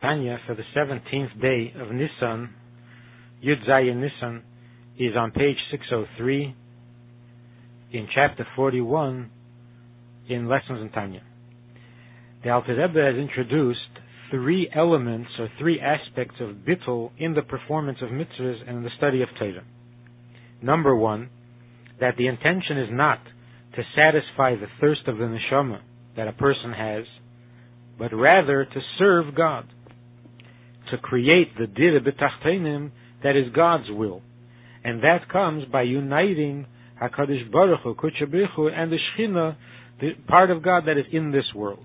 Tanya for the 17th day of Nisan, Yud Zayin Nisan, is on page 603 in chapter 41 in Lessons in Tanya. The Alter Rebbe has introduced three elements or three aspects of bittul in the performance of mitzvahs and the study of Torah. Number one, that the intention is not to satisfy the thirst of the neshama that a person has, but rather to serve God, to create the dir b'tachtenim that is God's will, and that comes by uniting Hakadosh Baruch Hu, Kodesh Baruch Hu, and the Shechina, the part of God that is in this world.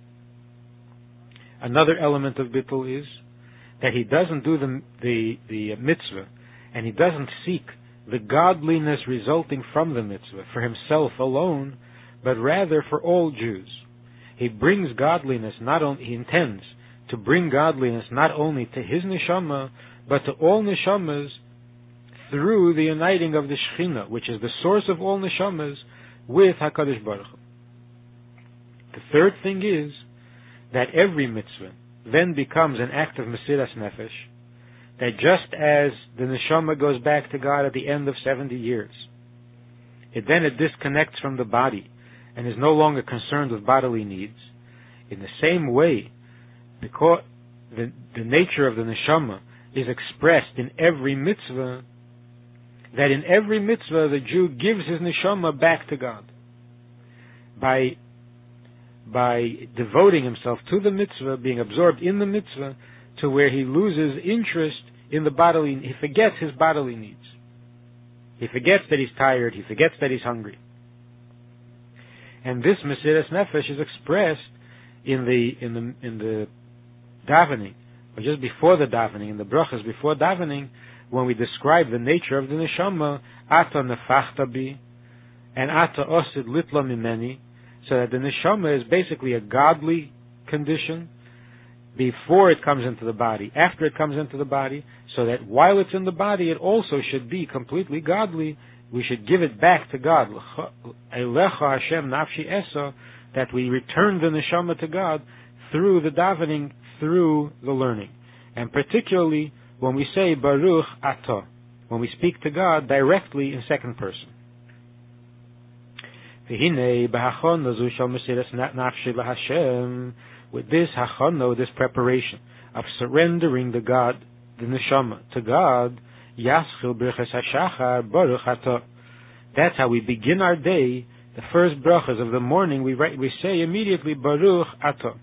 Another element of bittul is that he doesn't do the mitzvah, and he doesn't seek the godliness resulting from the mitzvah for himself alone, but rather for all Jews. He brings godliness, he intends to bring godliness not only to his neshama, but to all neshamas through the uniting of the Shechina, which is the source of all neshamas, with HaKadosh Baruch Hu. The third thing is that every mitzvah then becomes an act of Mesiras Nefesh, that just as the neshama goes back to God at the end of 70 years, it disconnects from the body and is no longer concerned with bodily needs. In the same way, because the nature of the neshama is expressed in every mitzvah, that in every mitzvah the Jew gives his neshama back to God. By devoting himself to the mitzvah, being absorbed in the mitzvah, to where he loses interest in the bodily, he forgets his bodily needs. He forgets that he's tired, he forgets that he's hungry. And this Mesiras Nefesh is expressed in the davening, or just before the davening, in the brachas before davening, when we describe the nature of the neshama, Ata nefachta bi, and Ata osid litla mimeni, so that the neshama is basically a godly condition before it comes into the body, after it comes into the body, so that while it's in the body, it also should be completely godly. We should give it back to God. Eilecha Hashem nafshi esa, that we return the neshama to God through the davening, through the learning. And particularly when we say Baruch Atah, when we speak to God directly in second person. With this hachana, this preparation of surrendering the neshama to God, Yaschil Birchas HaShachar Baruch Atah. That's how we begin our day. The first brachas of the morning, we say immediately Baruch Atah.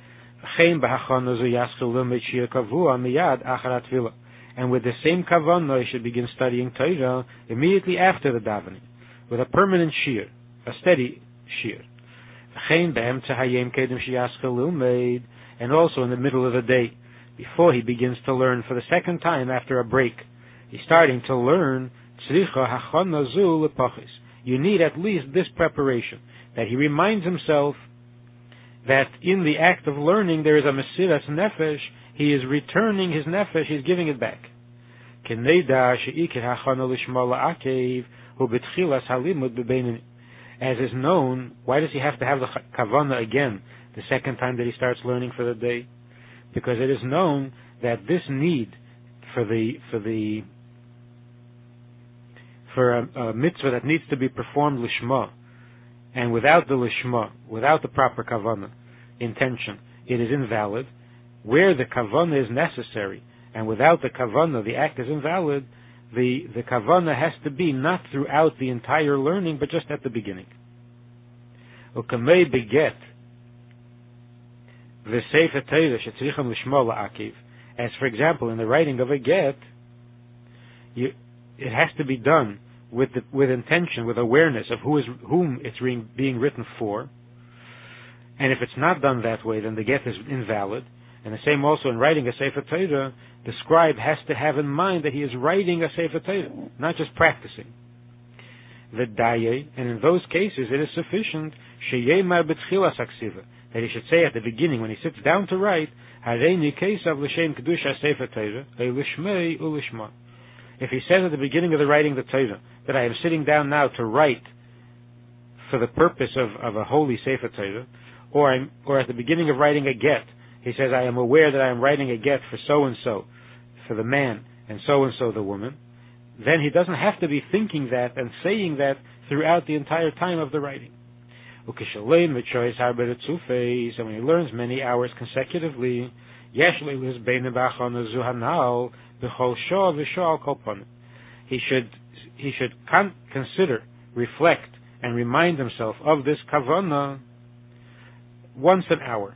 And with the same kavanah, you should begin studying Torah immediately after the davening, with a permanent shir, a steady shir. And also in the middle of the day, before he begins to learn for the second time after a break, he's starting to learn. You need at least this preparation, that he reminds himself that in the act of learning there is a Mesiras Nefesh. He is returning his nefesh, he's giving it back. As is known, why does he have to have the kavanah again the second time that he starts learning for the day? Because it is known that this need for a mitzvah that needs to be performed lishma, and without the lishma, without the proper kavanah, intention, it is invalid. Where the kavanah is necessary, and without the kavanah the act is invalid, the kavanah has to be not throughout the entire learning, but just at the beginning. Ukamei beget v'sefer Torah shetzricham lishma la'akiv. As for example, in the writing of a get, it has to be done with intention, with awareness of whom it's being written for. And if it's not done that way, then the get is invalid. And the same also in writing a Sefer Torah, the scribe has to have in mind that he is writing a Sefer Torah, not just practicing. V'daye, and in those cases it is sufficient sheyemar b'tchilas haksiva, that he should say at the beginning when he sits down to write, Hareini kesav l'shem kedusha Sefer Torah, eilishmei ulishma. If he says at the beginning of the writing the Torah that I am sitting down now to write for the purpose of a holy Sefer Torah, or at the beginning of writing a get, he says, I am aware that I am writing a get for so-and-so, for the man, and so the woman, then he doesn't have to be thinking that and saying that throughout the entire time of the writing. And when he learns many hours consecutively, he should consider, reflect, and remind himself of this kavanah once an hour.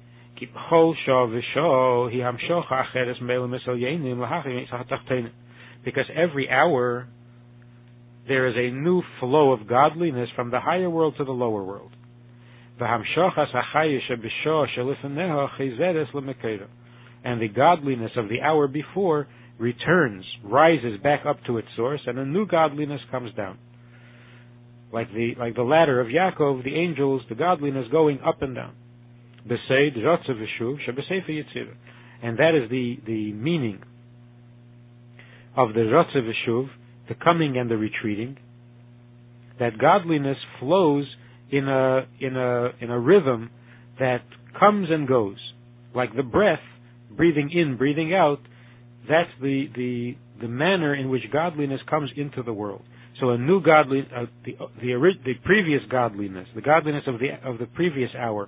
Because every hour there is a new flow of godliness from the higher world to the lower world. And the godliness of the hour before returns, rises back up to its source, and a new godliness comes down. Like the ladder of Yaakov, the angels, the godliness going up and down. And that is the meaning of the Rotze V'Shuv, the coming and the retreating. That godliness flows in a rhythm that comes and goes, like the breath, breathing in, breathing out. That's the manner in which godliness comes into the world. So a new godliness, the previous godliness, the godliness of the previous hour,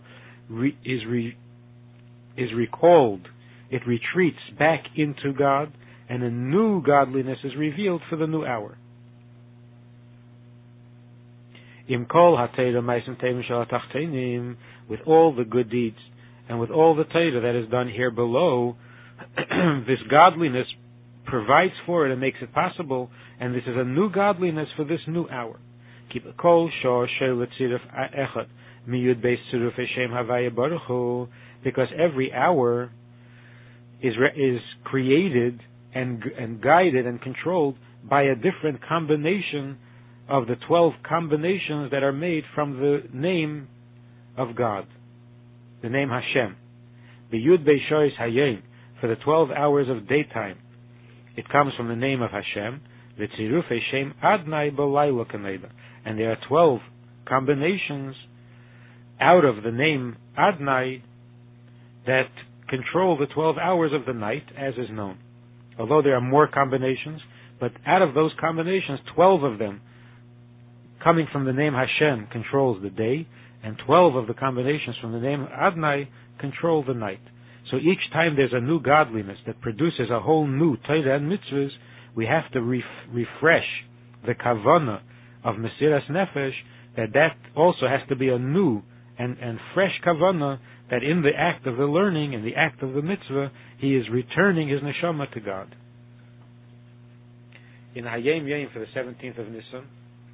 is recalled. It retreats back into God, and a new godliness is revealed for the new hour. With all the good deeds and with all the Torah that is done here below, this godliness provides for it and makes it possible, and this is a new godliness for this new hour. Because every hour is created and guided and controlled by a different combination of the 12 combinations that are made from the name of God, the name Hashem. The Yud Beishois Hayim, for the 12 hours of daytime, it comes from the name of Hashem. The Tziruf Hashem Adnai B'Layla Kaneda, and there are 12 combinations out of the name Adnai that control the 12 hours of the night, as is known. Although there are more combinations, but out of those combinations, 12 of them coming from the name Hashem controls the day, and 12 of the combinations from the name Adnai control the night. So each time there's a new godliness that produces a whole new Torah and mitzvahs, we have to refresh the kavanah of Mesiras Nefesh, that also has to be a new and fresh kavanah, that in the act of the learning, in the act of the mitzvah, he is returning his neshama to God. In Hayom Yom for the 17th of Nisan,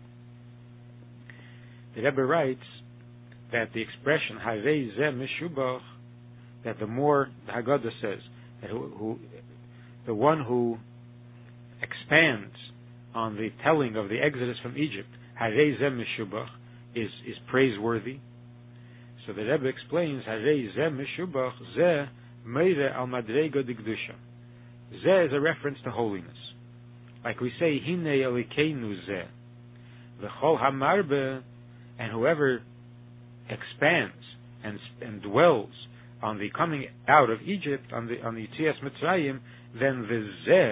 the Rebbe writes that the expression Havei Zeh Meshubach, that the more, the Haggadah says, that the one who expands on the telling of the Exodus from Egypt, Havei Zeh Meshubach, is praiseworthy. So the Rebbe explains, Havei Zeh Meshubach, Zeh Meire al Madrego Digdusha. Zeh is a reference to holiness. Like we say, Hine Elikeinu Zeh. V'chol Hamarbe, and whoever expands and dwells on the coming out of Egypt, on the Yetzias Mitzrayim, then the Zeh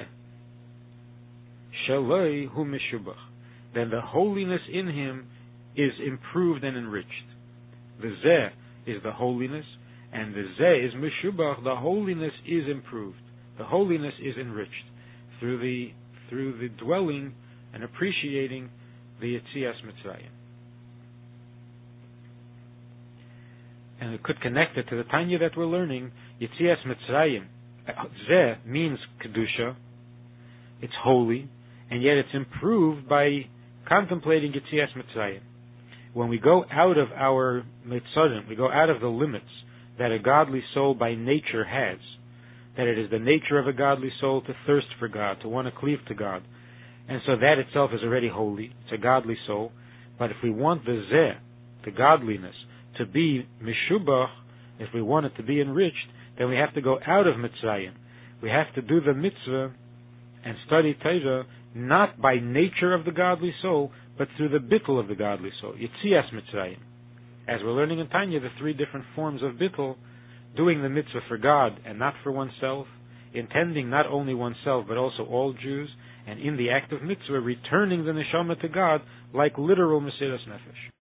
Shaloi Hu Meshubach, then the holiness in him is improved and enriched. The Zeh is the holiness, and the Zeh is Meshubach. The holiness is improved. The holiness is enriched through the dwelling and appreciating the Yetzias Mitzrayim. And we could connect it to the Tanya that we're learning. Yetzias Mitzrayim, Zeh means Kedusha. It's holy, and yet it's improved by contemplating Yetzias Mitzrayim. When we go out of our Mitzarim, we go out of the limits that a godly soul by nature has, that it is the nature of a godly soul to thirst for God, to want to cleave to God. And so that itself is already holy. It's a godly soul. But if we want the Zeh, the godliness, to be Meshubach, if we want it to be enriched, then we have to go out of Mitzrayim. We have to do the mitzvah and study Torah not by nature of the godly soul, but through the bittul of the godly soul, Yetzias Mitzrayim. As we're learning in Tanya, the three different forms of bittul, doing the mitzvah for God and not for oneself, intending not only oneself but also all Jews, and in the act of mitzvah returning the neshama to God like literal Mesiras Nefesh.